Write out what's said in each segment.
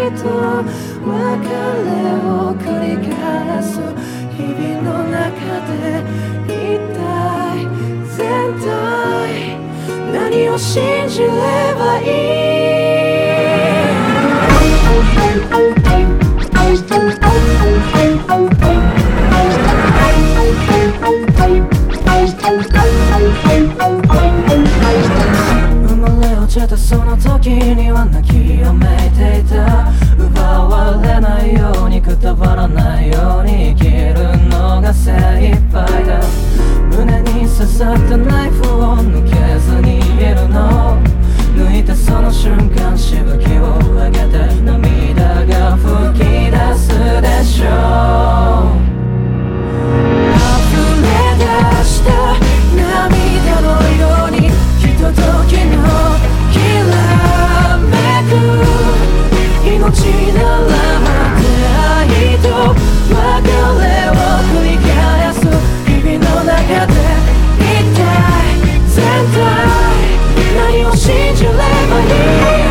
と別れを繰り返す日々の中で一体全体何を信じればいい生まれ落ちたその時には泣きやめていた奪われないようにくたばらないように生きるのが精一杯だ胸に刺さったナイフを抜けずにいるの抜いたその瞬間しぶきを上げて涙が吹き出すでしょう溢れ出した涙のようにひとときのきらめく命なら出会いと別れを繰り返す日々の中で一体全体何を信じればいい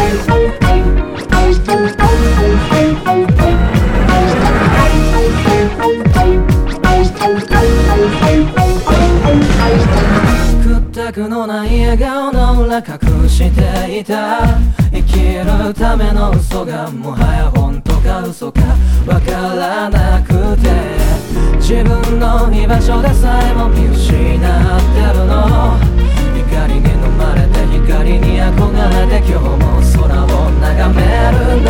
屈託のない笑顔の裏隠していた生きるための嘘がもはや本当か嘘かわからなくて自分の居場所でさえも見失ってるの光に飲まれて光に憧れて今日も空を眺めるん